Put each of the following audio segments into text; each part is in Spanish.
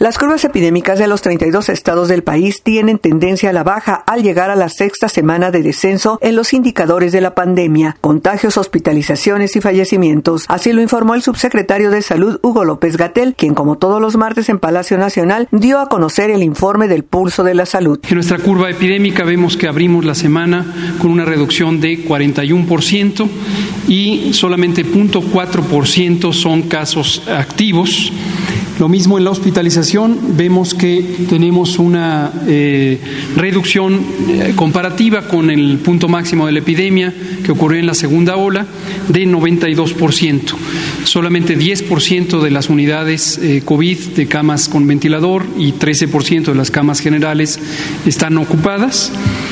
Las curvas epidémicas de los 32 estados del país tienen tendencia a la baja al llegar a la sexta semana de descenso en los indicadores de la pandemia, contagios, hospitalizaciones y fallecimientos. Así lo informó el subsecretario de Salud, Hugo López-Gatell, quien como todos los martes en Palacio Nacional dio a conocer el informe del pulso de la salud. En nuestra curva epidémica vemos que abrimos la semana con una reducción de 41% y solamente 0.4% son casos activos. Lo mismo en la hospitalización, vemos que tenemos una reducción comparativa con el punto máximo de la epidemia que ocurrió en la segunda ola de 92%. Solamente 10% de las unidades COVID de camas con ventilador y 13% de las camas generales están ocupadas.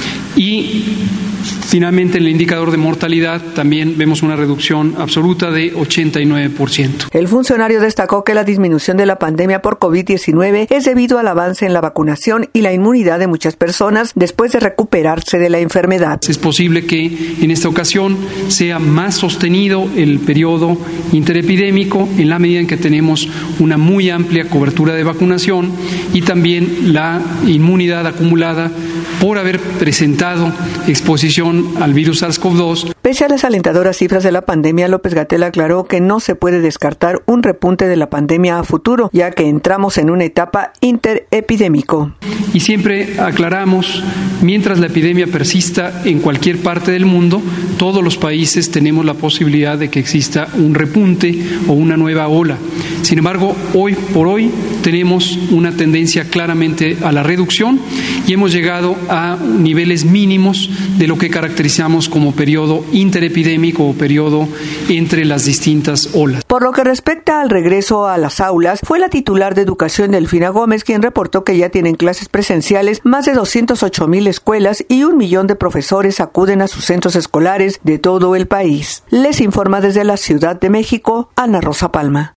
Y finalmente, en el indicador de mortalidad también vemos una reducción absoluta de 89%. El funcionario destacó que la disminución de la pandemia por COVID-19 es debido al avance en la vacunación y la inmunidad de muchas personas después de recuperarse de la enfermedad. Es posible que en esta ocasión sea más sostenido el periodo interepidémico en la medida en que tenemos una muy amplia cobertura de vacunación y también la inmunidad acumulada por haber presentado exposición al virus SARS-CoV-2. Pese a las alentadoras cifras de la pandemia, López-Gatell aclaró que no se puede descartar un repunte de la pandemia a futuro, ya que entramos en una etapa interepidémico. Y siempre aclaramos, mientras la epidemia persista en cualquier parte del mundo, todos los países tenemos la posibilidad de que exista un repunte o una nueva ola. Sin embargo, hoy por hoy tenemos una tendencia claramente a la reducción y hemos llegado a niveles mínimos de lo que caracterizamos como periodo interepidémico o periodo entre las distintas olas. Por lo que respecta al regreso a las aulas, fue la titular de Educación, Delfina Gómez, quien reportó que ya tienen clases presenciales más de 208,000 escuelas y 1 millón de profesores acuden a sus centros escolares de todo el país. Les informa desde la Ciudad de México, Ana Rosa Palma.